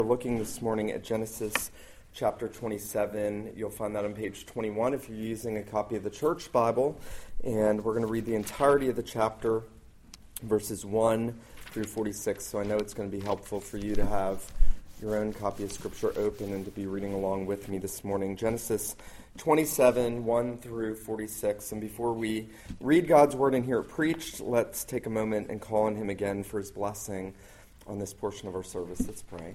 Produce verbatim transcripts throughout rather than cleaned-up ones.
We're looking this morning at Genesis chapter twenty-seven. You'll find that on page twenty-one if you're using a copy of the Church Bible. And we're going to read the entirety of the chapter, verses one through forty-six. So I know it's going to be helpful for you to have your own copy of Scripture open and to be reading along with me this morning. Genesis twenty-seven, one through forty-six. And before we read God's Word and hear it preached, let's take a moment and call on Him again for His blessing on this portion of our service. Let's pray.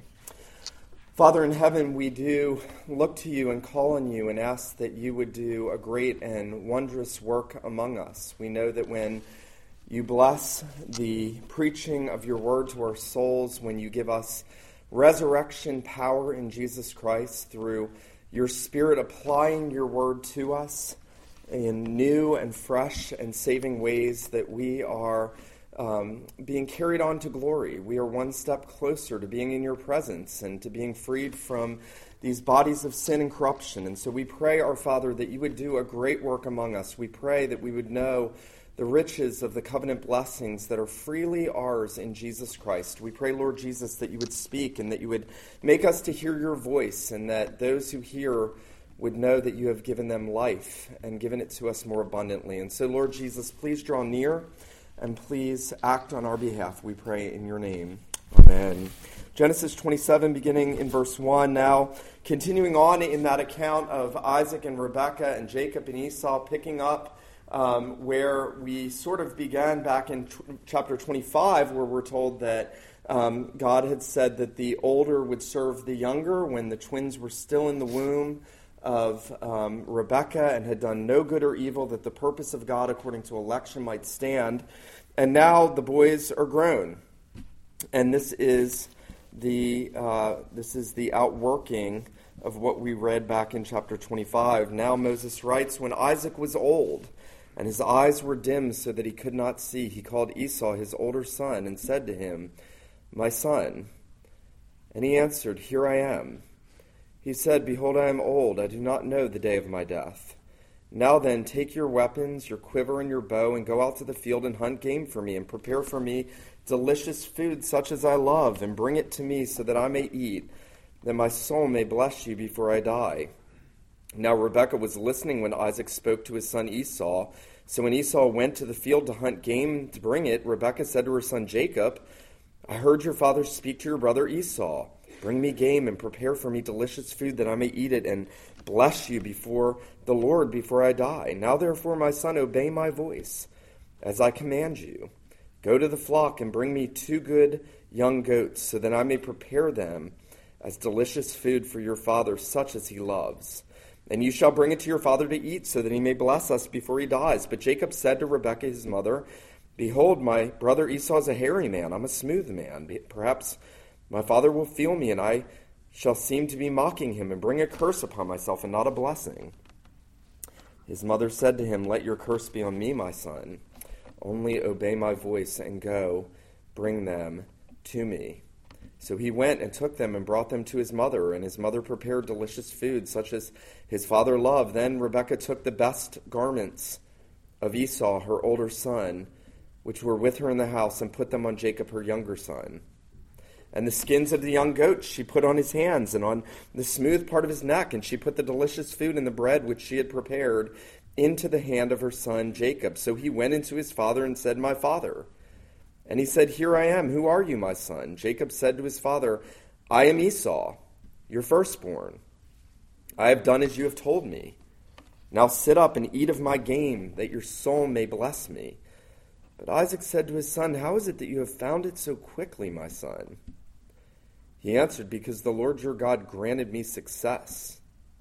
Father in heaven, we do look to you and call on you and ask that you would do a great and wondrous work among us. We know that when you bless the preaching of your word to our souls, when you give us resurrection power in Jesus Christ through your Spirit applying your word to us in new and fresh and saving ways, that we are Um, being carried on to glory. We are one step closer to being in your presence and to being freed from these bodies of sin and corruption. And so we pray, our Father, that you would do a great work among us. We pray that we would know the riches of the covenant blessings that are freely ours in Jesus Christ. We pray, Lord Jesus, that you would speak and that you would make us to hear your voice, and that those who hear would know that you have given them life and given it to us more abundantly. And so, Lord Jesus, please draw near and please act on our behalf, we pray in your name. Amen. Genesis twenty-seven, beginning in verse one. Now, continuing on in that account of Isaac and Rebekah and Jacob and Esau, picking up um, where we sort of began back in t- chapter twenty-five, where we're told that um, God had said that the older would serve the younger when the twins were still in the womb of um, Rebekah and had done no good or evil, that the purpose of God according to election might stand. And now the boys are grown, and this is the uh, this is the outworking of what we read back in chapter twenty-five. Now Moses writes, when Isaac was old and his eyes were dim so that he could not see, he called Esau his older son and said to him, my son. And he answered, here I am. He said, behold, I am old. I do not know the day of my death. Now then, take your weapons, your quiver and your bow, and go out to the field and hunt game for me, and prepare for me delicious food such as I love, and bring it to me so that I may eat, that my soul may bless you before I die. Now Rebekah was listening when Isaac spoke to his son Esau. So when Esau went to the field to hunt game to bring it, Rebekah said to her son Jacob, I heard your father speak to your brother Esau. Bring me game and prepare for me delicious food that I may eat it and bless you before the Lord before I die. Now therefore, my son, obey my voice as I command you. Go to the flock and bring me two good young goats so that I may prepare them as delicious food for your father, such as he loves. And you shall bring it to your father to eat so that he may bless us before he dies. But Jacob said to Rebekah his mother, behold, my brother Esau is a hairy man. I'm a smooth man. Perhaps my father will feel me, and I shall seem to be mocking him and bring a curse upon myself and not a blessing. His mother said to him, let your curse be on me, my son. Only obey my voice and go, bring them to me. So he went and took them and brought them to his mother, and his mother prepared delicious food, such as his father loved. Then Rebekah took the best garments of Esau, her older son, which were with her in the house, and put them on Jacob, her younger son. And the skins of the young goats she put on his hands and on the smooth part of his neck, and she put the delicious food and the bread which she had prepared into the hand of her son Jacob. So he went into his father and said, my father. And he said, here I am. Who are you, my son? Jacob said to his father, I am Esau, your firstborn. I have done as you have told me. Now sit up and eat of my game, that your soul may bless me. But Isaac said to his son, how is it that you have found it so quickly, my son? He answered, because the Lord your God granted me success.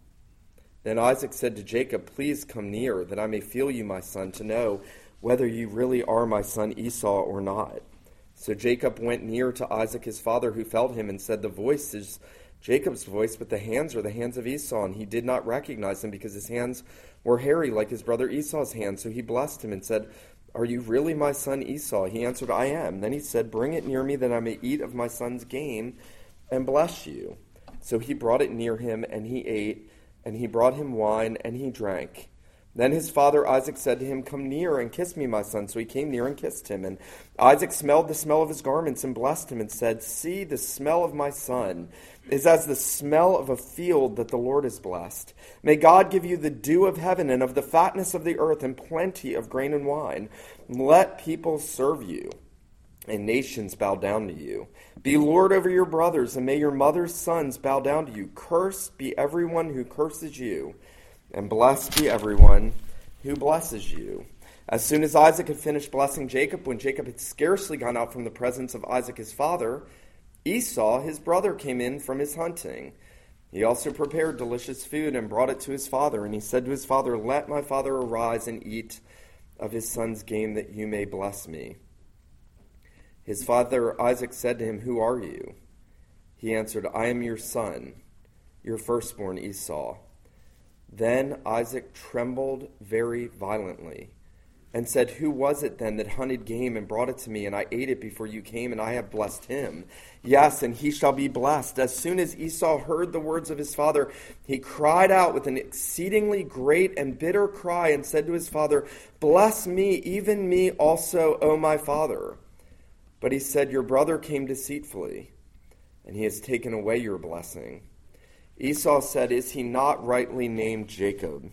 Then Isaac said to Jacob, please come near, that I may feel you, my son, to know whether you really are my son Esau or not. So Jacob went near to Isaac his father, who felt him, and said, the voice is Jacob's voice, but the hands are the hands of Esau. And he did not recognize him, because his hands were hairy like his brother Esau's hands. So he blessed him and said, are you really my son Esau? He answered, I am. Then he said, bring it near me that I may eat of my son's game and bless you. So he brought it near him, and he ate, and he brought him wine, and he drank. Then his father Isaac said to him, "Come near and kiss me, my son." So he came near and kissed him. And Isaac smelled the smell of his garments and blessed him and said, "See, the smell of my son is as the smell of a field that the Lord has blessed. May God give you the dew of heaven and of the fatness of the earth and plenty of grain and wine. Let people serve you and nations bow down to you. Be Lord over your brothers, and may your mother's sons bow down to you. Cursed be everyone who curses you, and blessed be everyone who blesses you." As soon as Isaac had finished blessing Jacob, when Jacob had scarcely gone out from the presence of Isaac his father, Esau his brother came in from his hunting. He also prepared delicious food and brought it to his father. And he said to his father, "Let my father arise and eat of his son's game, that you may bless me." His father Isaac said to him, "Who are you?" He answered, "I am your son, your firstborn Esau." Then Isaac trembled very violently and said, "Who was it then that hunted game and brought it to me, and I ate it before you came, and I have blessed him? Yes, and he shall be blessed." As soon as Esau heard the words of his father, he cried out with an exceedingly great and bitter cry and said to his father, "Bless me, even me also, O my father." But he said, "Your brother came deceitfully, and he has taken away your blessing." Esau said, "Is he not rightly named Jacob?"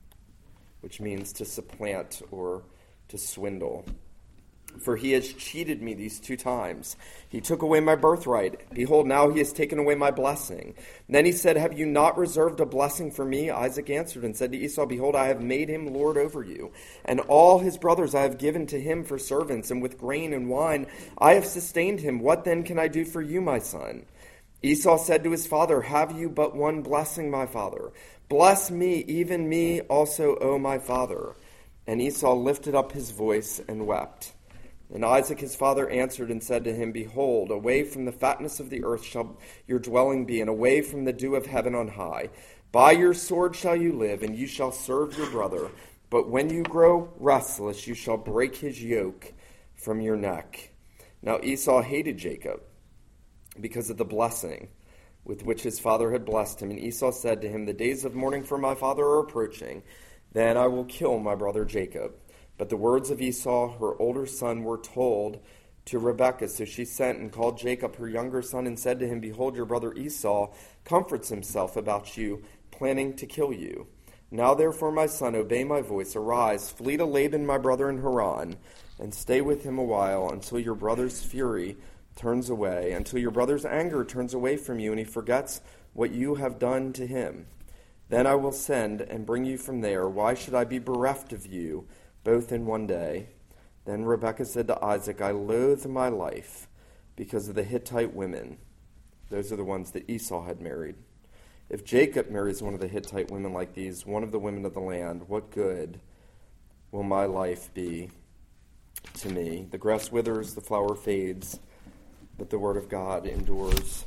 Which means to supplant or to swindle. "For he has cheated me these two times. He took away my birthright. Behold, now he has taken away my blessing." Then he said, "Have you not reserved a blessing for me?" Isaac answered and said to Esau, "Behold, I have made him lord over you, and all his brothers I have given to him for servants, and with grain and wine I have sustained him. What then can I do for you, my son?" Esau said to his father, "Have you but one blessing, my father? Bless me, even me also, O my father." And Esau lifted up his voice and wept. And Isaac his father answered and said to him, "Behold, away from the fatness of the earth shall your dwelling be, and away from the dew of heaven on high. By your sword shall you live, and you shall serve your brother. But when you grow restless, you shall break his yoke from your neck." Now Esau hated Jacob because of the blessing with which his father had blessed him. And Esau said to him, "The days of mourning for my father are approaching. Then I will kill my brother Jacob." But the words of Esau, her older son, were told to Rebekah. So she sent and called Jacob, her younger son, and said to him, "Behold, your brother Esau comforts himself about you, planning to kill you. Now therefore, my son, obey my voice. Arise, flee to Laban my brother in Haran, and stay with him a while until your brother's fury turns away, until your brother's anger turns away from you, and he forgets what you have done to him. Then I will send and bring you from there. Why should I be bereft of you, both in one day?" Then Rebekah said to Isaac, "I loathe my life because of the Hittite women." Those are the ones that Esau had married. "If Jacob marries one of the Hittite women like these, one of the women of the land, what good will my life be to me? The grass withers, the flower fades, but the word of God endures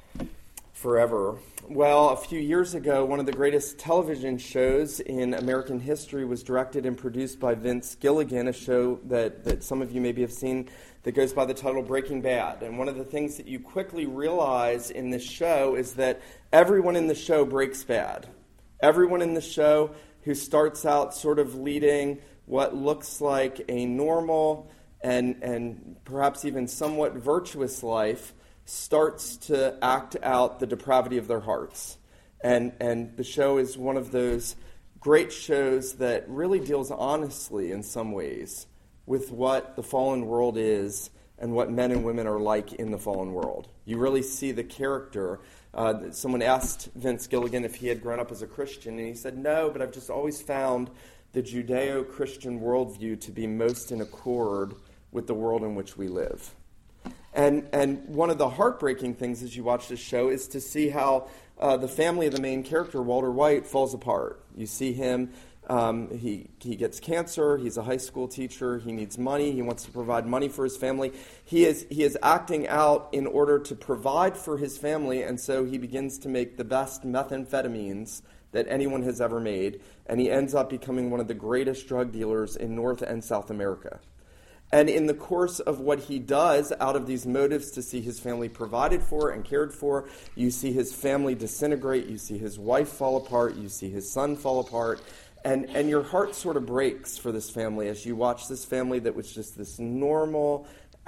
forever." Well, a few years ago, one of the greatest television shows in American history was directed and produced by Vince Gilligan, a show that, that some of you maybe have seen that goes by the title Breaking Bad. And one of the things that you quickly realize in this show is that everyone in the show breaks bad. Everyone in the show who starts out sort of leading what looks like a normal and, and perhaps even somewhat virtuous life starts to act out the depravity of their hearts. And and the show is one of those great shows that really deals honestly in some ways with what the fallen world is and what men and women are like in the fallen world. You really see the character. Uh, someone asked Vince Gilligan if he had grown up as a Christian, and he said, "No, but I've just always found the Judeo-Christian worldview to be most in accord with the world in which we live." And and one of the heartbreaking things as you watch this show is to see how uh, the family of the main character, Walter White, falls apart. You see him, um, he, he gets cancer, he's a high school teacher, he needs money, he wants to provide money for his family. He is, he is acting out in order to provide for his family, and so he begins to make the best methamphetamines that anyone has ever made, and he ends up becoming one of the greatest drug dealers in North and South America. And in the course of what he does, out of these motives to see his family provided for and cared for, you see his family disintegrate, you see his wife fall apart, you see his son fall apart, And and your heart sort of breaks for this family as you watch this family that was just this normal,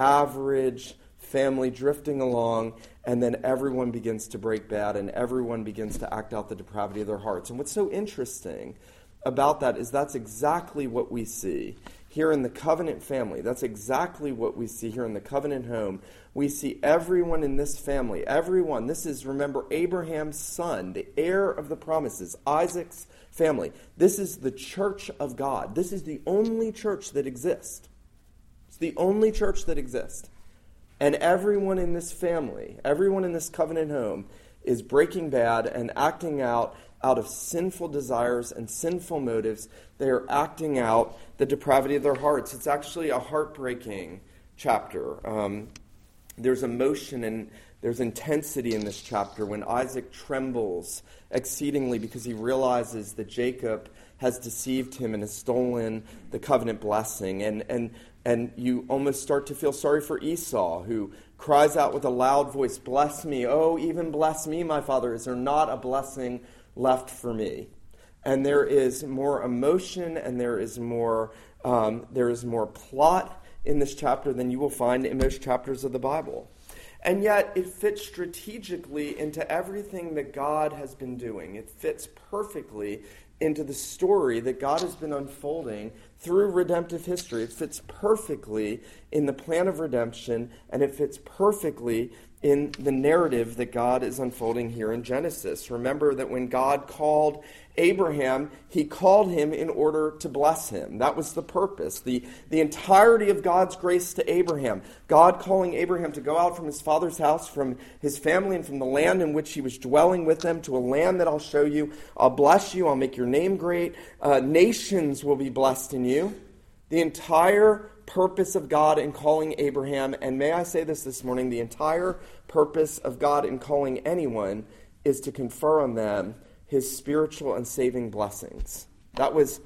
average family drifting along, and then everyone begins to break bad, and everyone begins to act out the depravity of their hearts. And what's so interesting about that is that's exactly what we see here in the covenant family. That's exactly what we see here in the covenant home. We see everyone in this family, everyone. This is, remember, Abraham's son, the heir of the promises, Isaac's family. This is the church of God. This is the only church that exists. It's the only church that exists. And everyone in this family, everyone in this covenant home is breaking bad and acting out out of sinful desires and sinful motives. They are acting out the depravity of their hearts. It's actually a heartbreaking chapter. Um, there's emotion and there's intensity in this chapter when Isaac trembles exceedingly because he realizes that Jacob has deceived him and has stolen the covenant blessing. And and and you almost start to feel sorry for Esau, who cries out with a loud voice, "Bless me, oh, even bless me, my father. Is there not a blessing left for me?" And there is more emotion and there is more um, there is more plot in this chapter than you will find in most chapters of the Bible. And yet it fits strategically into everything that God has been doing. It fits perfectly into the story that God has been unfolding through redemptive history. It fits perfectly in the plan of redemption, and it fits perfectly in the narrative that God is unfolding here in Genesis. Remember that when God called Abraham, he called him in order to bless him. That was the purpose. The, the entirety of God's grace to Abraham. God calling Abraham to go out from his father's house, from his family, and from the land in which he was dwelling with them, to a land that I'll show you. I'll bless you. I'll make your name great. Uh, nations will be blessed in you. The entire purpose of God in calling Abraham, and may I say this this morning, the entire purpose of God in calling anyone is to confer on them his spiritual and saving blessings. That was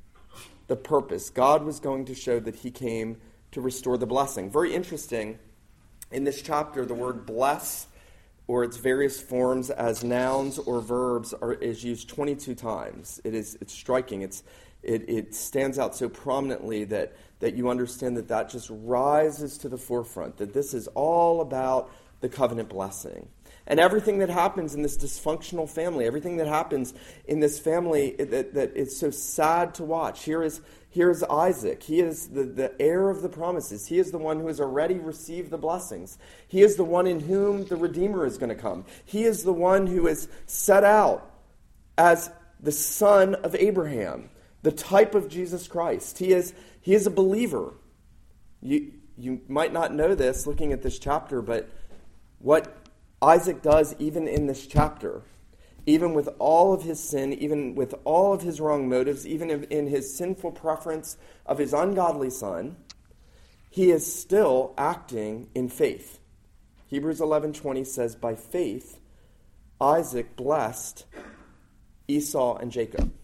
the purpose. God was going to show that he came to restore the blessing. Very interesting, in this chapter, the word bless, or its various forms as nouns or verbs, are, is used twenty-two times. It is it's striking. It's it, it stands out so prominently that, that you understand that that just rises to the forefront, that this is all about the covenant blessing. And everything that happens in this dysfunctional family, everything that happens in this family that, that it's so sad to watch. Here is, here is Isaac. He is the, the heir of the promises. He is the one who has already received the blessings. He is the one in whom the Redeemer is going to come. He is the one who is set out as the son of Abraham, the type of Jesus Christ. He is, he is a believer. You, you might not know this looking at this chapter, but what Isaac does even in this chapter, even with all of his sin, even with all of his wrong motives, even in his sinful preference of his ungodly son, he is still acting in faith. Hebrews eleven twenty says, by faith, Isaac blessed Esau and Jacob.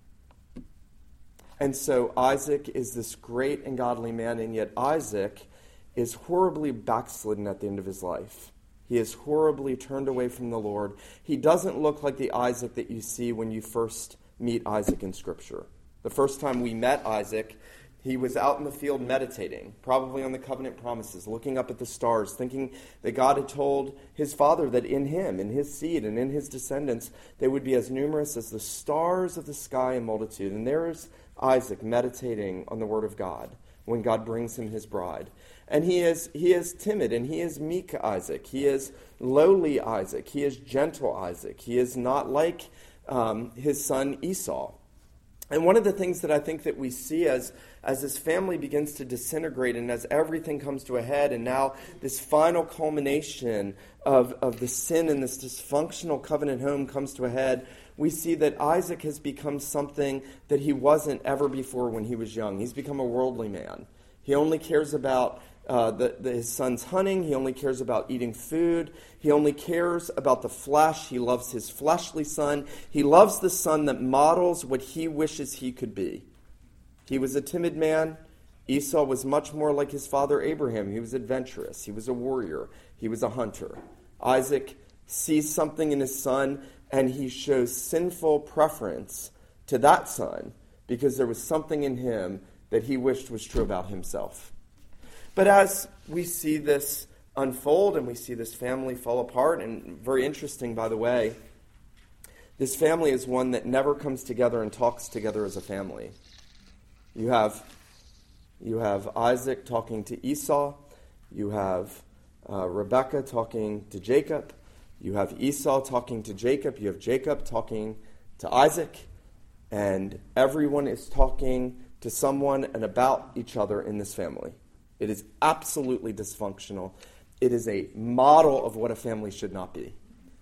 And so Isaac is this great and godly man, and yet Isaac is horribly backslidden at the end of his life. He is horribly turned away from the Lord. He doesn't look like the Isaac that you see when you first meet Isaac in Scripture. The first time we met Isaac, he was out in the field meditating, probably on the covenant promises, looking up at the stars, thinking that God had told his father that in him, in his seed, and in his descendants, they would be as numerous as the stars of the sky in multitude. And there is Isaac meditating on the word of God when God brings him his bride. And he is he is timid, and he is meek Isaac. He is lowly Isaac. He is gentle Isaac. He is not like um, his son Esau. And one of the things that I think that we see as, as this family begins to disintegrate and as everything comes to a head, and now this final culmination of, of the sin in this dysfunctional covenant home comes to a head, we see that Isaac has become something that he wasn't ever before when he was young. He's become a worldly man. He only cares about Uh, the, the, his son's hunting. He only cares about eating food. He only cares about the flesh. He loves his fleshly son. He loves the son that models what he wishes he could be. He was a timid man. Esau was much more like his father Abraham. He was adventurous. He was a warrior. He was a hunter. Isaac sees something in his son, and he shows sinful preference to that son because there was something in him that he wished was true about himself. But as we see this unfold and we see this family fall apart, and very interesting, by the way, this family is one that never comes together and talks together as a family. You have, you have Isaac talking to Esau. You have uh, Rebekah talking to Jacob. You have Esau talking to Jacob. You have Jacob talking to Isaac. And everyone is talking to someone and about each other in this family. It is absolutely dysfunctional. It is a model of what a family should not be.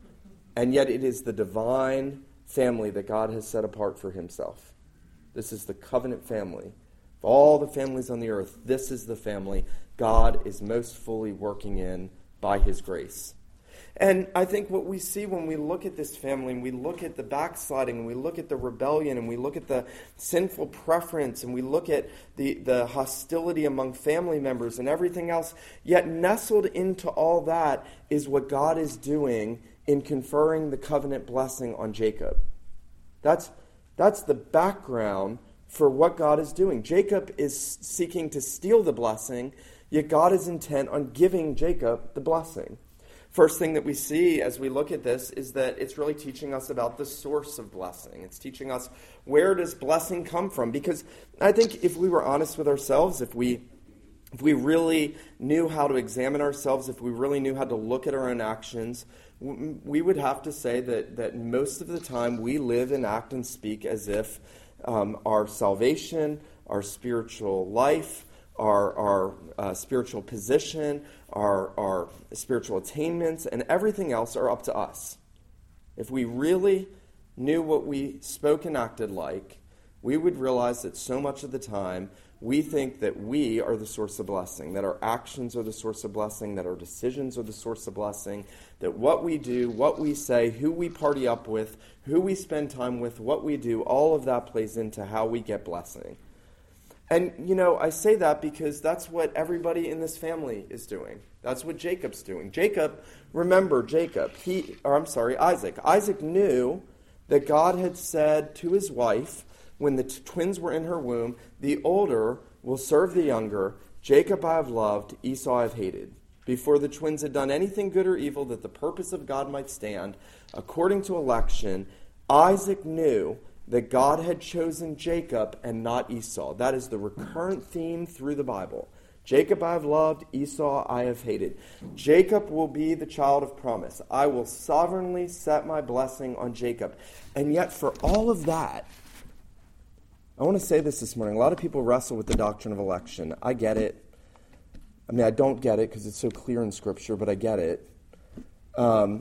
And yet it is the divine family that God has set apart for himself. This is the covenant family. Of all the families on the earth, this is the family God is most fully working in by his grace. And I think what we see when we look at this family, and we look at the backsliding, and we look at the rebellion, and we look at the sinful preference, and we look at the, the hostility among family members and everything else, yet nestled into all that is what God is doing in conferring the covenant blessing on Jacob. That's, that's the background for what God is doing. Jacob is seeking to steal the blessing, yet God is intent on giving Jacob the blessing. First thing that we see as we look at this is that it's really teaching us about the source of blessing. It's teaching us, where does blessing come from? Because I think if we were honest with ourselves, if we if we really knew how to examine ourselves, if we really knew how to look at our own actions, we would have to say that, that most of the time we live and act and speak as if um, our salvation, our spiritual life, our, our uh, spiritual position, our, our spiritual attainments, and everything else are up to us. If we really knew what we spoke and acted like, we would realize that so much of the time we think that we are the source of blessing, that our actions are the source of blessing, that our decisions are the source of blessing, that what we do, what we say, who we party up with, who we spend time with, what we do, all of that plays into how we get blessing. And, you know, I say that because that's what everybody in this family is doing. That's what Jacob's doing. Jacob, remember Jacob, he, or I'm sorry, Isaac. Isaac knew that God had said to his wife, when the t- twins were in her womb, the older will serve the younger. Jacob I have loved, Esau I have hated. Before the twins had done anything good or evil, that the purpose of God might stand, according to election, Isaac knew that God had chosen Jacob and not Esau. That is the recurrent theme through the Bible. Jacob I have loved, Esau I have hated. Jacob will be the child of promise. I will sovereignly set my blessing on Jacob. And yet for all of that, I want to say this this morning. A lot of people wrestle with the doctrine of election. I get it. I mean, I don't get it because it's so clear in Scripture, but I get it. Um,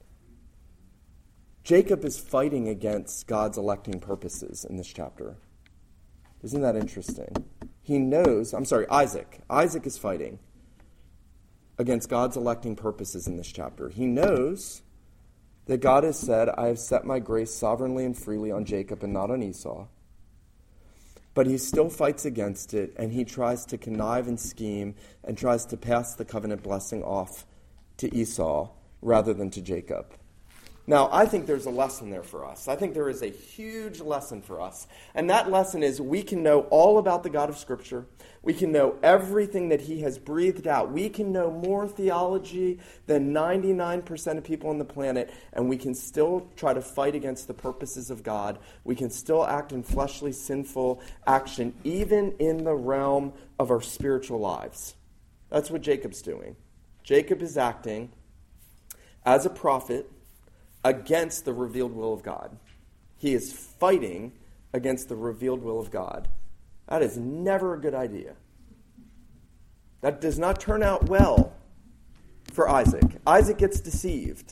Jacob is fighting against God's electing purposes in this chapter. Isn't that interesting? He knows, I'm sorry, Isaac. Isaac is fighting against God's electing purposes in this chapter. He knows that God has said, I have set my grace sovereignly and freely on Jacob and not on Esau. But he still fights against it, and he tries to connive and scheme and tries to pass the covenant blessing off to Esau rather than to Jacob. Now, I think there's a lesson there for us. I think there is a huge lesson for us. And that lesson is we can know all about the God of Scripture. We can know everything that he has breathed out. We can know more theology than ninety-nine percent of people on the planet, and we can still try to fight against the purposes of God. We can still act in fleshly, sinful action, even in the realm of our spiritual lives. That's what Jacob's doing. Jacob is acting as a prophet against the revealed will of God. He is fighting against the revealed will of God. That is never a good idea. That does not turn out well for Isaac. Isaac gets deceived.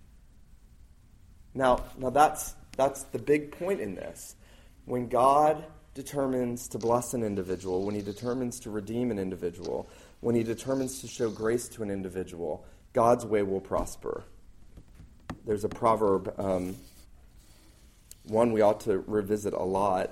Now, now that's that's the big point in this. When God determines to bless an individual, when he determines to redeem an individual, when he determines to show grace to an individual, God's way will prosper. There's a proverb, um, one we ought to revisit a lot.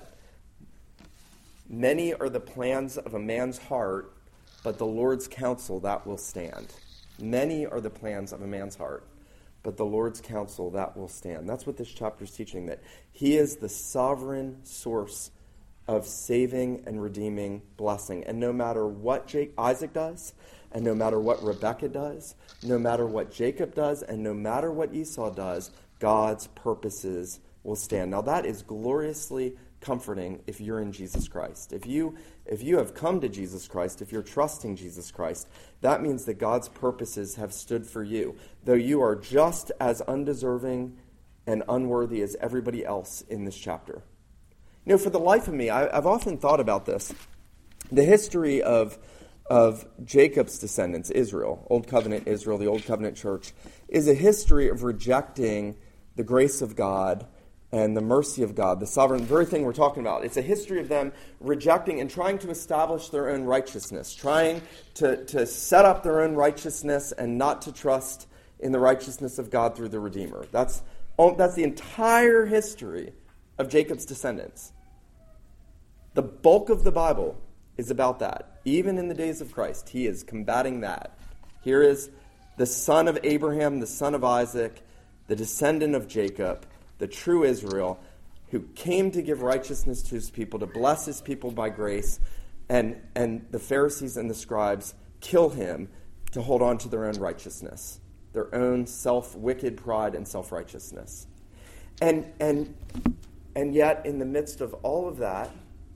Many are the plans of a man's heart, but the Lord's counsel that will stand. Many are the plans of a man's heart, but the Lord's counsel that will stand. That's what this chapter is teaching, that he is the sovereign source of saving and redeeming blessing. And no matter what Jake, Isaac does, and no matter what Rebekah does, no matter what Jacob does, and no matter what Esau does, God's purposes will stand. Now that is gloriously comforting if you're in Jesus Christ. If you if you have come to Jesus Christ, if you're trusting Jesus Christ, that means that God's purposes have stood for you, though you are just as undeserving and unworthy as everybody else in this chapter. You know, for the life of me, I, I've often thought about this. The history of of Jacob's descendants, Israel, Old Covenant Israel, the Old Covenant Church, is a history of rejecting the grace of God and the mercy of God, the sovereign, very thing we're talking about. It's a history of them rejecting and trying to establish their own righteousness, trying to, to set up their own righteousness and not to trust in the righteousness of God through the Redeemer. That's, that's the entire history of Jacob's descendants. The bulk of the Bible is about that. Even in the days of Christ, he is combating that. Here is the son of Abraham, the son of Isaac, the descendant of Jacob, the true Israel, who came to give righteousness to his people, to bless his people by grace, and, and the Pharisees and the scribes kill him to hold on to their own righteousness, their own self-wicked pride and self-righteousness. And, and, and yet, in the midst of all of that,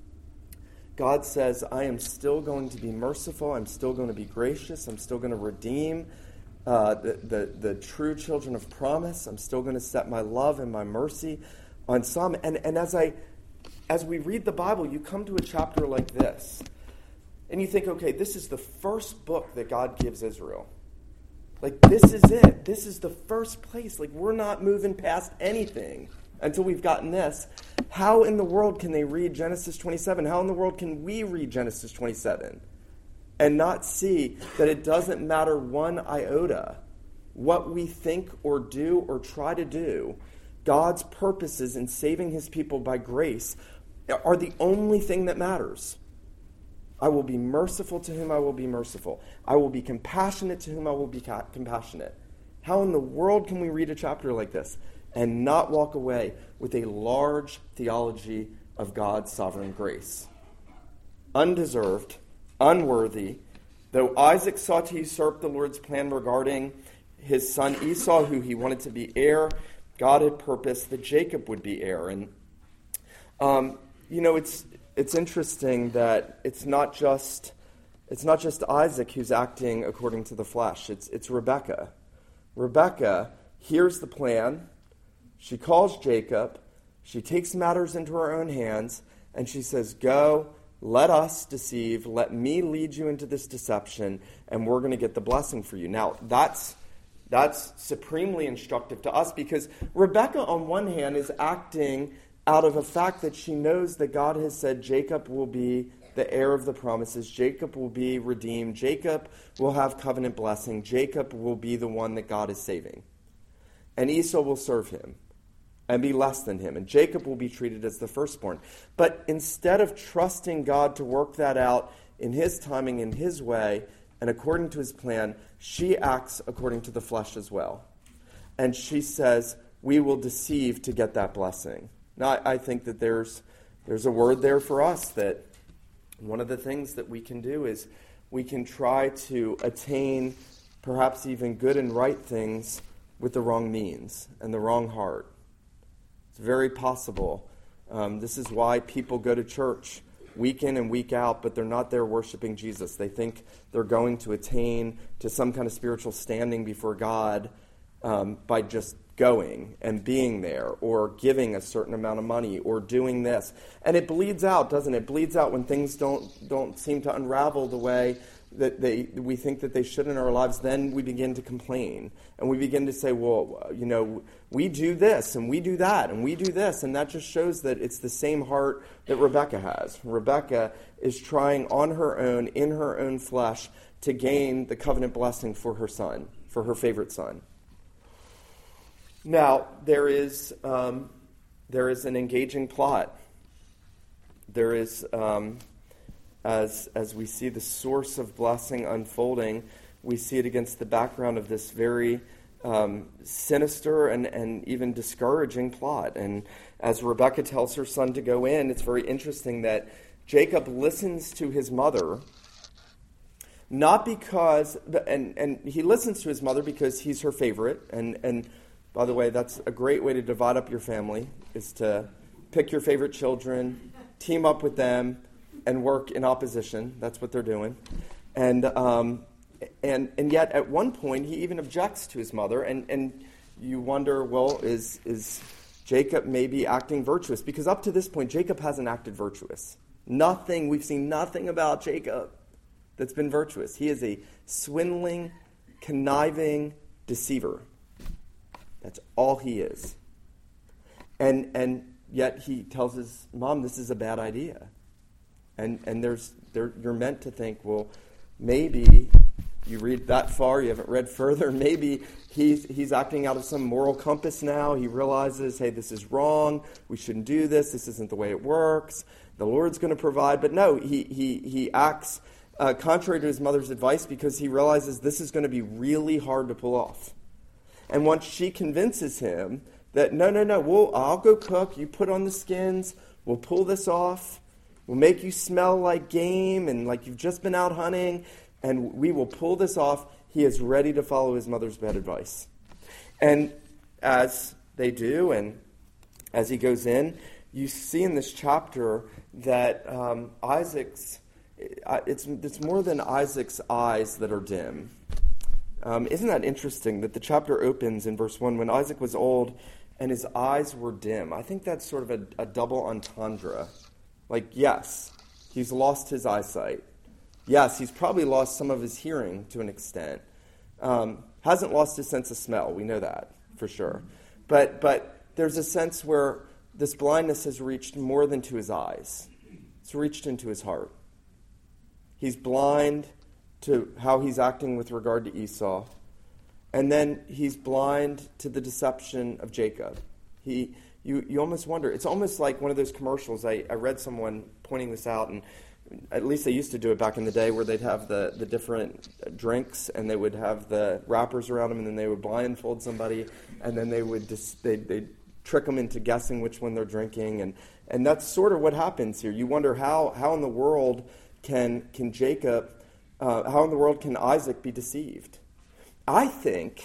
God says, I am still going to be merciful, I'm still going to be gracious, I'm still going to redeem Uh, the, the, the true children of promise. I'm still going to set my love and my mercy on some. And, and as I, as we read the Bible, you come to a chapter like this, and you think, okay, this is the first book that God gives Israel. Like, this is it. This is the first place. Like, we're not moving past anything until we've gotten this. How in the world can they read Genesis twenty-seven? How in the world can we read Genesis twenty-seven? And not see that it doesn't matter one iota what we think or do or try to do. God's purposes in saving his people by grace are the only thing that matters. I will be merciful to whom I will be merciful. I will be compassionate to whom I will be ca- compassionate. How in the world can we read a chapter like this and not walk away with a large theology of God's sovereign grace? Undeserved, unworthy, though Isaac sought to usurp the Lord's plan regarding his son Esau, who he wanted to be heir, God had purposed that Jacob would be heir. And, um, you know, it's it's interesting that it's not just it's not just Isaac who's acting according to the flesh. It's it's Rebekah. Rebekah hears the plan. She calls Jacob. She takes matters into her own hands, and she says, go, let us deceive, let me lead you into this deception, and we're going to get the blessing for you. Now, that's that's supremely instructive to us, because Rebekah, on one hand, is acting out of a fact that she knows that God has said Jacob will be the heir of the promises, Jacob will be redeemed, Jacob will have covenant blessing, Jacob will be the one that God is saving. And Esau will serve him and be less than him, and Jacob will be treated as the firstborn. But instead of trusting God to work that out in his timing, in his way, and according to his plan, she acts according to the flesh as well. And she says, we will deceive to get that blessing. Now, I, I think that there's there's a word there for us, that one of the things that we can do is we can try to attain perhaps even good and right things with the wrong means and the wrong heart. It's very possible. Um, this is why people go to church week in and week out, but they're not there worshiping Jesus. They think they're going to attain to some kind of spiritual standing before God um, by just going and being there, or giving a certain amount of money, or doing this. And it bleeds out, doesn't it? It bleeds out when things don't don't seem to unravel the way that they we think that they should in our lives. Then we begin to complain, and we begin to say, well, you know, we do this, and we do that, and we do this, and that just shows that it's the same heart that Rebekah has. Rebekah is trying on her own, in her own flesh, to gain the covenant blessing for her son, for her favorite son. Now, there is um, there is an engaging plot. There is, um, as as we see the source of blessing unfolding, we see it against the background of this very um, sinister and, and even discouraging plot. And as Rebekah tells her son to go in, it's very interesting that Jacob listens to his mother, not because, and, and he listens to his mother because he's her favorite. And, and by the way, that's a great way to divide up your family, is to pick your favorite children, team up with them, and work in opposition. That's what they're doing. And um, and and yet at one point he even objects to his mother, and, and you wonder, well, is is Jacob maybe acting virtuous? Because up to this point, Jacob hasn't acted virtuous. Nothing, we've seen nothing about Jacob that's been virtuous. He is a swindling, conniving deceiver. That's all he is. And and yet he tells his mom, this is a bad idea. And and there's there you're meant to think, well, maybe you read that far, you haven't read further, maybe he's he's acting out of some moral compass now. He realizes, hey, this is wrong, we shouldn't do this, this isn't the way it works, the Lord's going to provide. But no, he he he acts uh, contrary to his mother's advice because he realizes this is going to be really hard to pull off. And once she convinces him that, no, no, no, we'll, I'll go cook, you put on the skins, we'll pull this off, we'll make you smell like game and like you've just been out hunting, and we will pull this off, he is ready to follow his mother's bad advice. And as they do, and as he goes in, you see in this chapter that um, Isaac's, it's, it's more than Isaac's eyes that are dim. Um, isn't that interesting that the chapter opens in verse one, when Isaac was old and his eyes were dim? I think that's sort of a, a double entendre. Like, yes, he's lost his eyesight. Yes, he's probably lost some of his hearing to an extent. Um, hasn't lost his sense of smell. We know that for sure. But but there's a sense where this blindness has reached more than to his eyes. It's reached into his heart. He's blind to how he's acting with regard to Esau. And then he's blind to the deception of Jacob. He, you, you almost wonder, it's almost like one of those commercials. I, I read someone pointing this out, and at least they used to do it back in the day, where they'd have the, the different drinks, and they would have the wrappers around them, and then they would blindfold somebody, and then they would dis, they'd, they'd trick them into guessing which one they're drinking. And, and that's sort of what happens here. You wonder how, how in the world can, can Jacob... Uh, how in the world can Isaac be deceived? I think,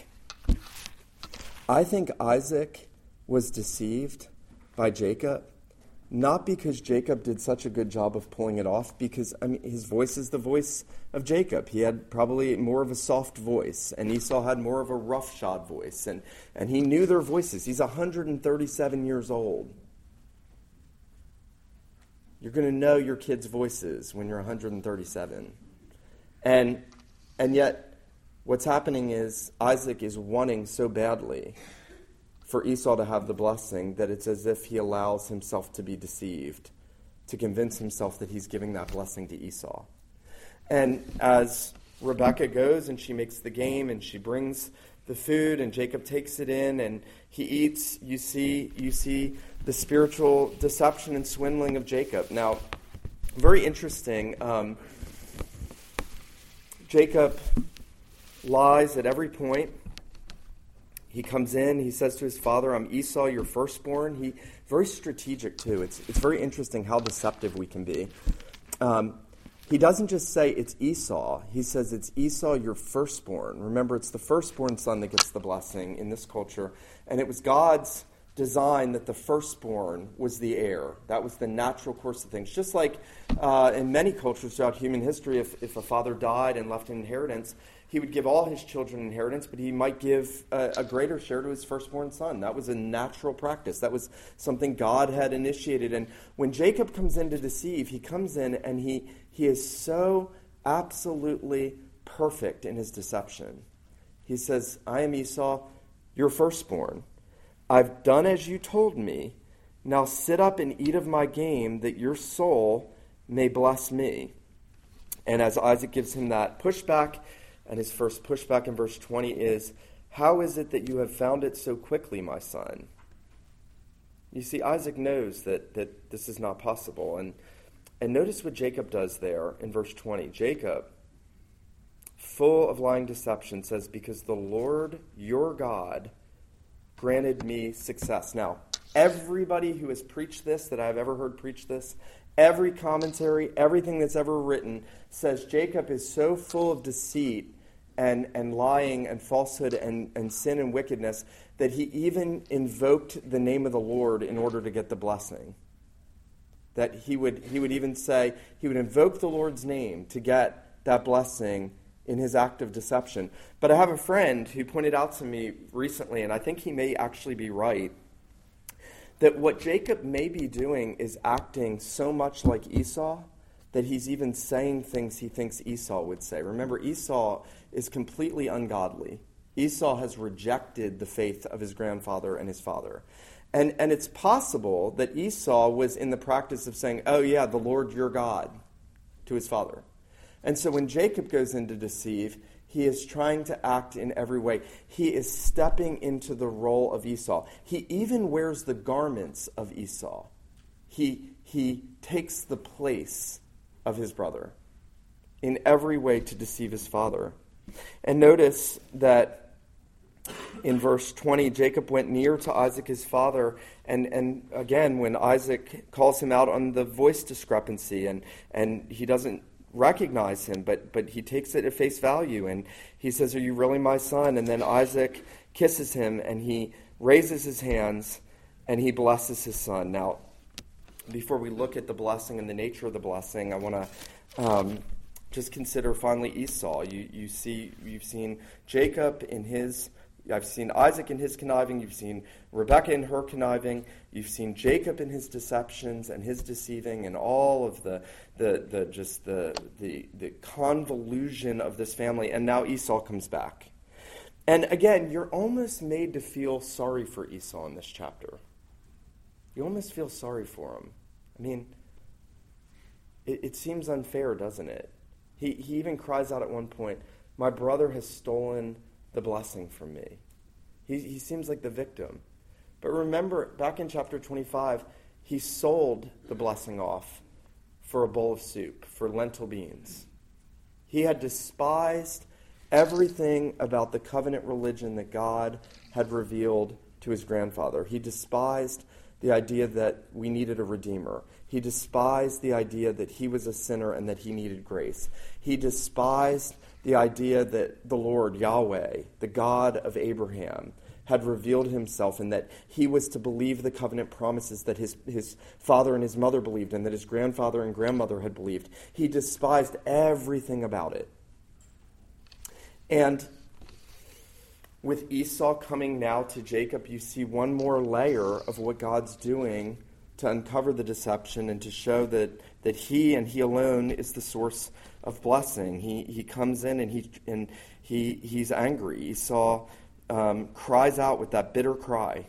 I think Isaac was deceived by Jacob, not because Jacob did such a good job of pulling it off, because I mean, his voice is the voice of Jacob. He had probably more of a soft voice, and Esau had more of a roughshod voice, and, and he knew their voices. He's one hundred thirty-seven years old. You're going to know your kids' voices when you're one hundred thirty-seven. And and yet, what's happening is Isaac is wanting so badly for Esau to have the blessing that it's as if he allows himself to be deceived, to convince himself that he's giving that blessing to Esau. And as Rebekah goes and she makes the game and she brings the food and Jacob takes it in and he eats, you see, you see the spiritual deception and swindling of Jacob. Now, very interesting. Um, Jacob lies at every point. He comes in, he says to his father, I'm Esau, your firstborn. He very strategic, too. It's it's very interesting how deceptive we can be. Um, he doesn't just say it's Esau. He says it's Esau, your firstborn. Remember, it's the firstborn son that gets the blessing in this culture. And it was God's design that the firstborn was the heir. That was the natural course of things. Just like uh, in many cultures throughout human history, if, if a father died and left an inheritance, he would give all his children inheritance, but he might give a, a greater share to his firstborn son. That was a natural practice. That was something God had initiated. And when Jacob comes in to deceive, he comes in and he, he is so absolutely perfect in his deception. He says, I am Esau, your firstborn. I've done as you told me. Now sit up and eat of my game, that your soul may bless me. And as Isaac gives him that pushback, and his first pushback in verse twenty is, how is it that you have found it so quickly, my son? You see, Isaac knows that, that this is not possible. And, and notice what Jacob does there in verse twenty. Jacob full of lying deception, says, because the Lord your God granted me success. Now, everybody who has preached this, that I've ever heard preach this, every commentary, everything that's ever written, says Jacob is so full of deceit and, and lying and falsehood and, and sin and wickedness that he even invoked the name of the Lord in order to get the blessing. That he would he would even say, he would invoke the Lord's name to get that blessing in his act of deception. But I have a friend who pointed out to me recently, and I think he may actually be right, that what Jacob may be doing is acting so much like Esau that he's even saying things he thinks Esau would say. Remember, Esau is completely ungodly. Esau has rejected the faith of his grandfather and his father. And, and it's possible that Esau was in the practice of saying, oh yeah, the Lord your God, to his father. And so when Jacob goes in to deceive, he is trying to act in every way. He is stepping into the role of Esau. He even wears the garments of Esau. He, he takes the place of his brother in every way to deceive his father. And notice that in verse twenty, Jacob went near to Isaac his father, and, and again, when Isaac calls him out on the voice discrepancy, and, and he doesn't recognize him, but, but he takes it at face value, and he says, are you really my son? And then Isaac kisses him, and he raises his hands, and he blesses his son. Now, before we look at the blessing and the nature of the blessing, I want to um, just consider finally Esau. You you see, you've seen Jacob in his, I've seen Isaac in his conniving, you've seen Rebekah in her conniving, you've seen Jacob in his deceptions and his deceiving and all of the the, the just the, the the convolution of this family, and now Esau comes back. And again, you're almost made to feel sorry for Esau in this chapter. You almost feel sorry for him. I mean, it, it seems unfair, doesn't it? He he even cries out at one point, my brother has stolen the blessing from me. He, he seems like the victim. But remember, back in chapter twenty-five, he sold the blessing off for a bowl of soup, for lentil beans. He had despised everything about the covenant religion that God had revealed to his grandfather. He despised the idea that we needed a redeemer. He despised the idea that he was a sinner and that he needed grace. He despised the idea that the Lord, Yahweh, the God of Abraham, had revealed himself and that he was to believe the covenant promises that his, his father and his mother believed and that his grandfather and grandmother had believed. He despised everything about it. And with Esau coming now to Jacob, you see one more layer of what God's doing to uncover the deception and to show that, that he and he alone is the source of blessing. He he comes in and he and he he's angry. Esau um, cries out with that bitter cry.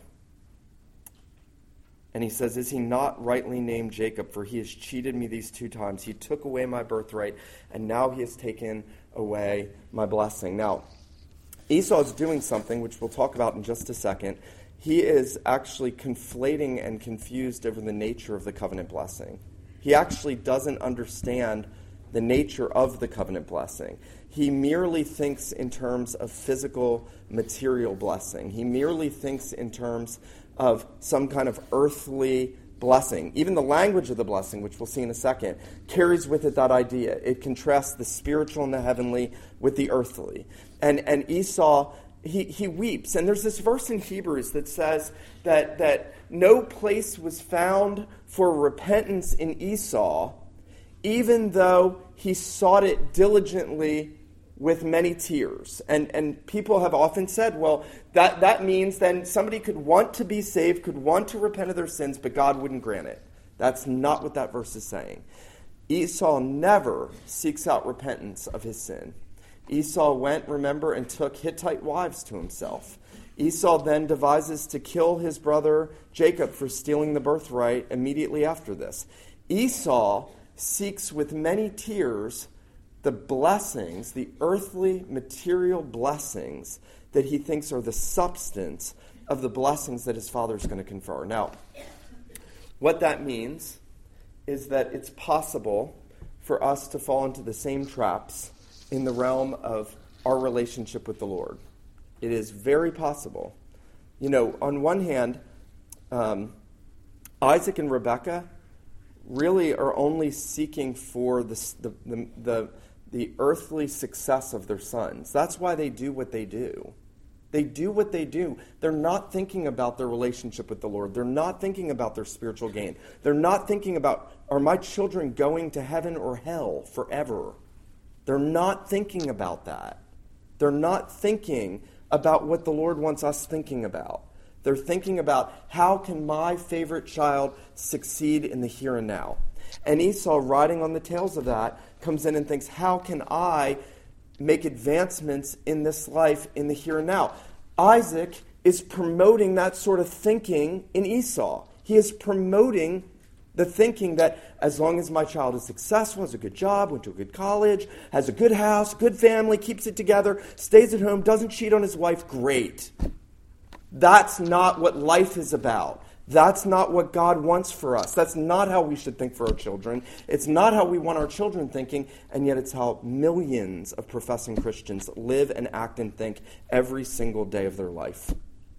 And he says, is he not rightly named Jacob? For he has cheated me these two times. He took away my birthright, and now he has taken away my blessing. Now, Esau is doing something, which we'll talk about in just a second. He is actually conflating and confused over the nature of the covenant blessing. He actually doesn't understand the nature of the covenant blessing. He merely thinks in terms of physical, material blessing. He merely thinks in terms of some kind of earthly blessing. Even the language of the blessing, which we'll see in a second, carries with it that idea. It contrasts the spiritual and the heavenly with the earthly. And and Esau, he, he weeps. And there's this verse in Hebrews that says that, that no place was found for repentance in Esau, even though he sought it diligently with many tears. And and people have often said, well, that, that means then somebody could want to be saved, could want to repent of their sins, but God wouldn't grant it. That's not what that verse is saying. Esau never seeks out repentance of his sin. Esau went, remember, and took Hittite wives to himself. Esau then devises to kill his brother Jacob for stealing the birthright immediately after this. Esau seeks with many tears the blessings, the earthly material blessings that he thinks are the substance of the blessings that his father is going to confer. Now, what that means is that it's possible for us to fall into the same traps in the realm of our relationship with the Lord. It is very possible. You know, on one hand, um, Isaac and Rebekah really are only seeking for the, the, the, the, the earthly success of their sons. That's why they do what they do. They do what they do. They're not thinking about their relationship with the Lord. They're not thinking about their spiritual gain. They're not thinking about, are my children going to heaven or hell forever? They're not thinking about that. They're not thinking about what the Lord wants us thinking about. They're thinking about, how can my favorite child succeed in the here and now? And Esau, riding on the tails of that, comes in and thinks, how can I make advancements in this life in the here and now? Isaac is promoting that sort of thinking in Esau. He is promoting the thinking that as long as my child is successful, has a good job, went to a good college, has a good house, good family, keeps it together, stays at home, doesn't cheat on his wife, great. That's not what life is about. That's not what God wants for us. That's not how we should think for our children. It's not how we want our children thinking, and yet it's how millions of professing Christians live and act and think every single day of their life.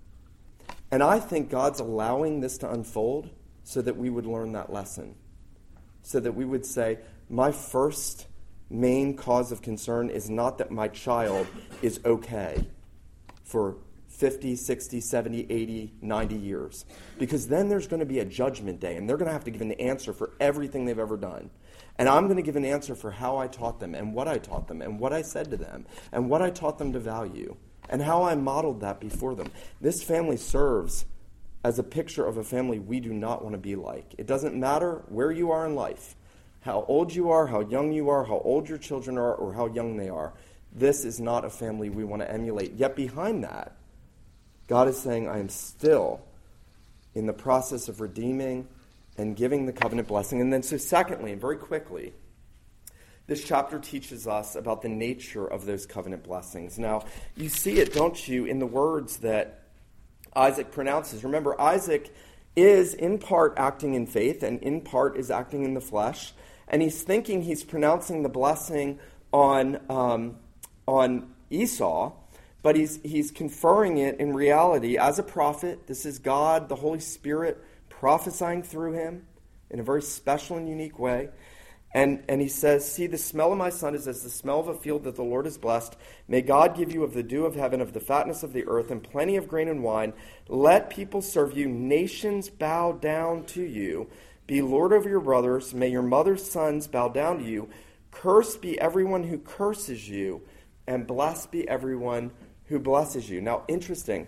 And I think God's allowing this to unfold so that we would learn that lesson. So that we would say, my first main cause of concern is not that my child is okay for fifty, sixty, seventy, eighty, ninety years. Because then there's going to be a judgment day, and they're going to have to give an answer for everything they've ever done. And I'm going to give an answer for how I taught them, and what I taught them, and what I said to them, and what I taught them to value, and how I modeled that before them. This family serves as a picture of a family we do not want to be like. It doesn't matter where you are in life, how old you are, how young you are, how old your children are, or how young they are. This is not a family we want to emulate. Yet behind that, God is saying, I am still in the process of redeeming and giving the covenant blessing. And then so secondly, and very quickly, this chapter teaches us about the nature of those covenant blessings. Now, you see it, don't you, in the words that Isaac pronounces. Remember, Isaac is in part acting in faith and in part is acting in the flesh. And he's thinking he's pronouncing the blessing on, um, on Esau, but he's he's conferring it in reality as a prophet. This is God, the Holy Spirit, prophesying through him in a very special and unique way. And, and he says, see, the smell of my son is as the smell of a field that the Lord has blessed. May God give you of the dew of heaven, of the fatness of the earth, and plenty of grain and wine. Let people serve you. Nations bow down to you. Be Lord over your brothers. May your mother's sons bow down to you. Cursed be everyone who curses you, and blessed be everyone who blesses you. Now, interesting.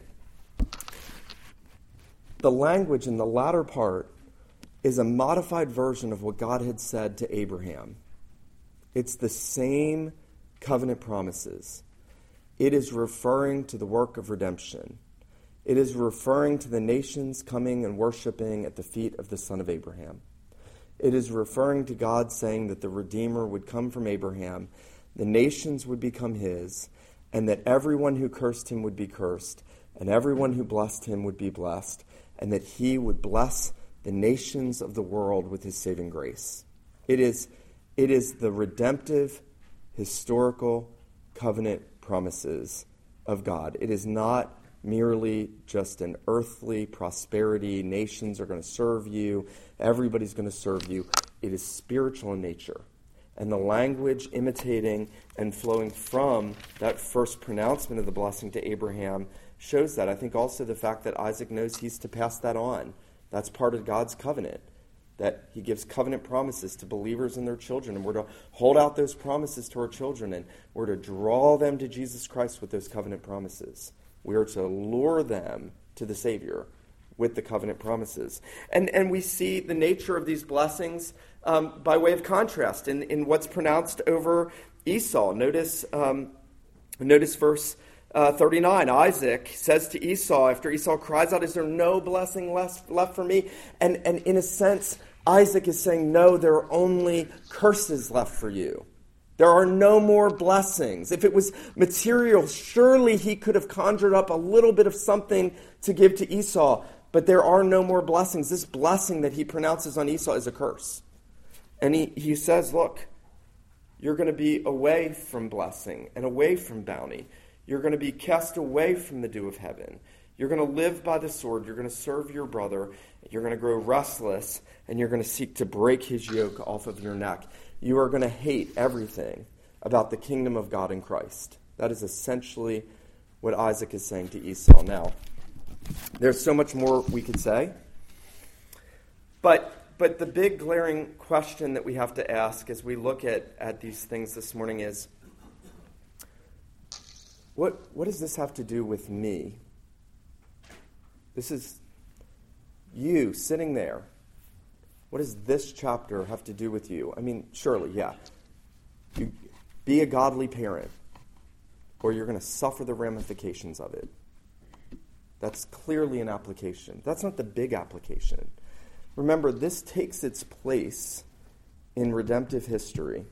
The language in the latter part is a modified version of what God had said to Abraham. It's the same covenant promises. It is referring to the work of redemption. It is referring to the nations coming and worshiping at the feet of the son of Abraham. It is referring to God saying that the Redeemer would come from Abraham, the nations would become his, and that everyone who cursed him would be cursed, and everyone who blessed him would be blessed, and that he would bless the nations of the world with his saving grace. It is, it is the redemptive, historical covenant promises of God. It is not merely just an earthly prosperity. Nations are going to serve you. Everybody's going to serve you. It is spiritual in nature. And the language imitating and flowing from that first pronouncement of the blessing to Abraham shows that. I think also the fact that Isaac knows he's to pass that on. That's part of God's covenant, that he gives covenant promises to believers and their children, and we're to hold out those promises to our children, and we're to draw them to Jesus Christ with those covenant promises. We are to lure them to the Savior with the covenant promises. And and we see the nature of these blessings um, by way of contrast in, in what's pronounced over Esau. Notice, um, notice verse Uh, thirty-nine, Isaac says to Esau, after Esau cries out, is there no blessing left, left for me? And, and in a sense, Isaac is saying, no, there are only curses left for you. There are no more blessings. If it was material, surely he could have conjured up a little bit of something to give to Esau, but there are no more blessings. This blessing that he pronounces on Esau is a curse. And he, he says, look, You're going to be away from blessing and away from bounty. You're going to be cast away from the dew of heaven. You're going to live by the sword. You're going to serve your brother. You're going to grow restless, and you're going to seek to break his yoke off of your neck. You are going to hate everything about the kingdom of God in Christ. That is essentially what Isaac is saying to Esau. Now, there's so much more we could say, but but the big glaring question that we have to ask as we look at, at these things this morning is, what what does this have to do with me? This is you sitting there. What does this chapter have to do with you? I mean, surely, yeah. You be a godly parent, or you're going to suffer the ramifications of it. That's clearly an application. That's not the big application. Remember, this takes its place in redemptive history,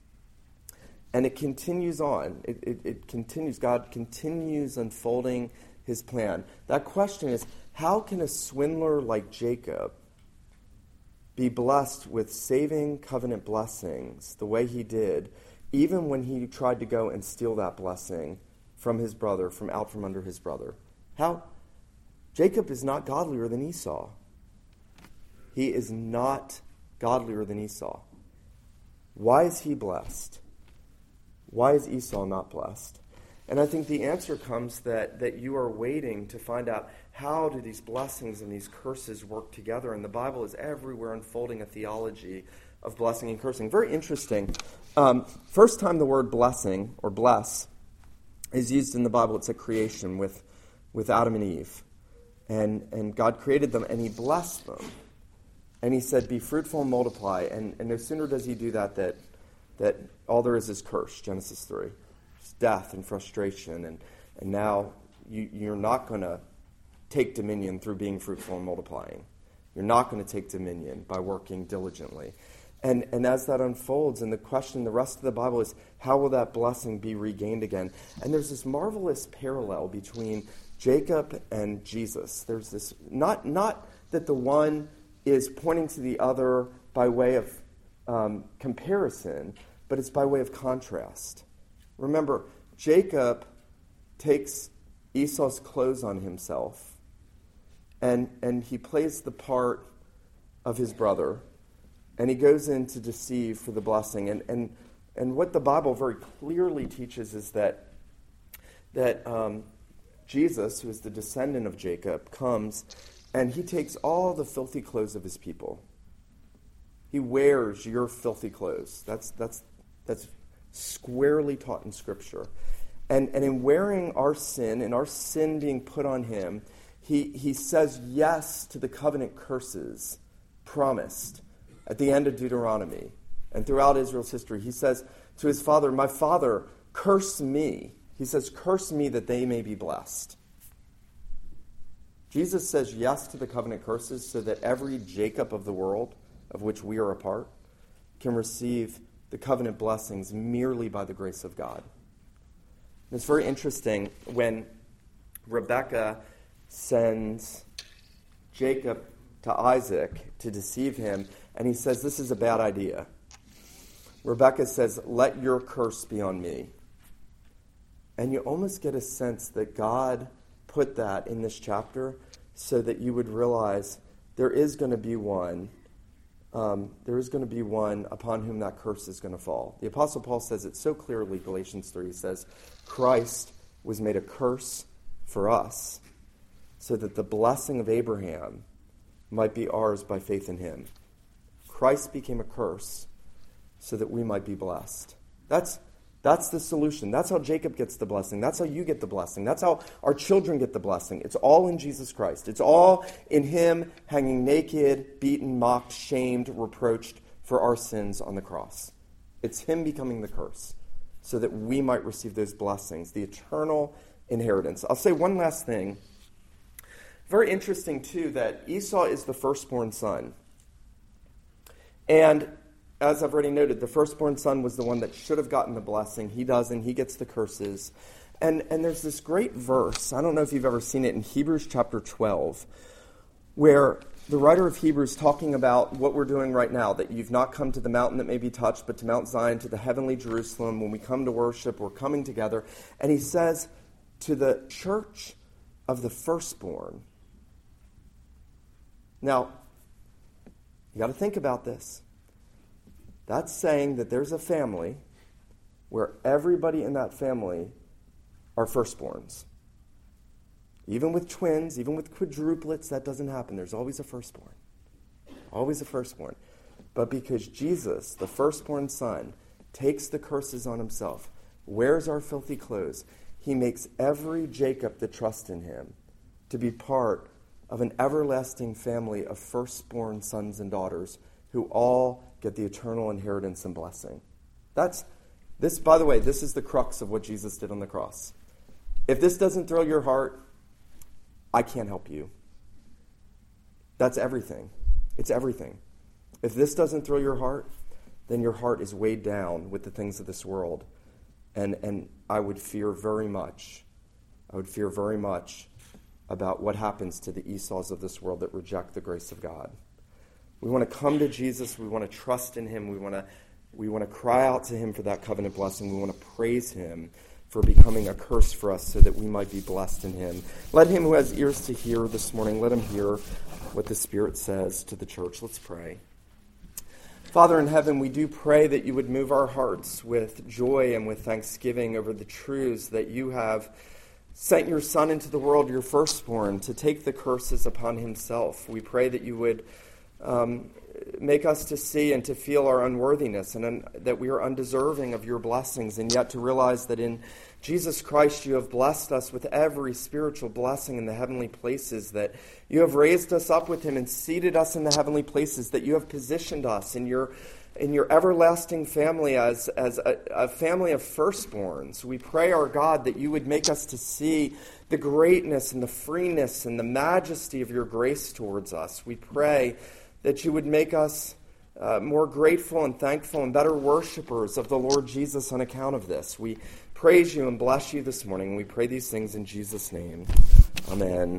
and it continues on. It, it, it continues. God continues unfolding his plan. That question is, how can a swindler like Jacob be blessed with saving covenant blessings the way he did, even when he tried to go and steal that blessing from his brother, from out from under his brother? How? Jacob is not godlier than Esau. He is not godlier than Esau. Why is he blessed? Why is Esau not blessed? And I think the answer comes that, that you are waiting to find out, how do these blessings and these curses work together? And the Bible is everywhere unfolding a theology of blessing and cursing. Very interesting. Um, first time the word blessing or bless is used in the Bible, it's at creation with, with Adam and Eve. And, and God created them and he blessed them. And he said, be fruitful and multiply. And, and no sooner does he do that, that that all there is is curse, Genesis three. It's death and frustration. And, and now you, you're not going to take dominion through being fruitful and multiplying. You're not going to take dominion by working diligently. And, and as that unfolds, and the question, the rest of the Bible is, how will that blessing be regained again? And there's this marvelous parallel between Jacob and Jesus. There's this, not, not that the one is pointing to the other by way of um, comparison, but it's by way of contrast. Remember, Jacob takes Esau's clothes on himself, and, and he plays the part of his brother, and he goes in to deceive for the blessing. And, and, and what the Bible very clearly teaches is that, that um, Jesus, who is the descendant of Jacob, comes and he takes all the filthy clothes of his people. He wears your filthy clothes. That's that's that's squarely taught in Scripture. And and in wearing our sin and our sin being put on him, he, he says yes to the covenant curses promised at the end of Deuteronomy. And throughout Israel's history, he says to his father, my father, curse me. He says, curse me that they may be blessed. Jesus says yes to the covenant curses so that every Jacob of the world, of which we are a part, can receive the covenant blessings merely by the grace of God. And it's very interesting when Rebekah sends Jacob to Isaac to deceive him, and he says, this is a bad idea. Rebekah says, let your curse be on me. And you almost get a sense that God put that in this chapter so that you would realize there is going to be one, um, there is going to be one upon whom that curse is going to fall. The Apostle Paul says it so clearly, Galatians three, he says, Christ was made a curse for us so that the blessing of Abraham might be ours by faith in him. Christ became a curse so that we might be blessed. That's That's the solution. That's how Jacob gets the blessing. That's how you get the blessing. That's how our children get the blessing. It's all in Jesus Christ. It's all in him hanging naked, beaten, mocked, shamed, reproached for our sins on the cross. It's him becoming the curse so that we might receive those blessings, the eternal inheritance. I'll say one last thing. Very interesting, too, that Esau is the firstborn son. And as I've already noted, the firstborn son was the one that should have gotten the blessing. He doesn't. He gets the curses. And and there's this great verse. I don't know if you've ever seen it in Hebrews chapter twelve, where the writer of Hebrews talking about what we're doing right now, that you've not come to the mountain that may be touched, but to Mount Zion, to the heavenly Jerusalem. When we come to worship, we're coming together. And he says, to the church of the firstborn. Now, you got to think about this. That's saying that there's a family where everybody in that family are firstborns. Even with twins, even with quadruplets, that doesn't happen. There's always a firstborn. Always a firstborn. But because Jesus, the firstborn son, takes the curses on himself, wears our filthy clothes, he makes every Jacob that trusts in him to be part of an everlasting family of firstborn sons and daughters who all get the eternal inheritance and blessing. That's this, by the way, this is the crux of what Jesus did on the cross. If this doesn't thrill your heart, I can't help you. That's everything. It's everything. If this doesn't thrill your heart, then your heart is weighed down with the things of this world. And and I would fear very much, I would fear very much about what happens to the Esau's of this world that reject the grace of God. We want to come to Jesus. We want to trust in him. We want to we want to cry out to him for that covenant blessing. We want to praise him for becoming a curse for us so that we might be blessed in him. Let him who has ears to hear this morning, let him hear what the Spirit says to the church. Let's pray. Father in heaven, we do pray that you would move our hearts with joy and with thanksgiving over the truths that you have sent your Son into the world, your firstborn, to take the curses upon himself. We pray that you would um, make us to see and to feel our unworthiness and un- that we are undeserving of your blessings, and yet to realize that in Jesus Christ you have blessed us with every spiritual blessing in the heavenly places, that you have raised us up with him and seated us in the heavenly places, that you have positioned us in your in your everlasting family as, as a, a family of firstborns. We pray, our God, that you would make us to see the greatness and the freeness and the majesty of your grace towards us. We pray that you would make us uh, more grateful and thankful and better worshipers of the Lord Jesus on account of this. We praise you and bless you this morning. We pray these things in Jesus' name. Amen.